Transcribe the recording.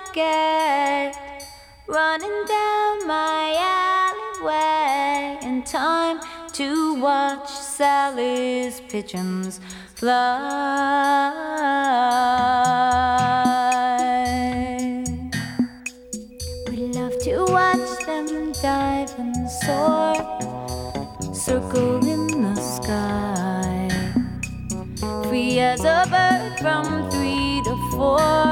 get running down my alleyway in time to watch Sally's pigeons fly. We love to watch them dive and soar, circle in the sky, free as a bird from 3 to 4.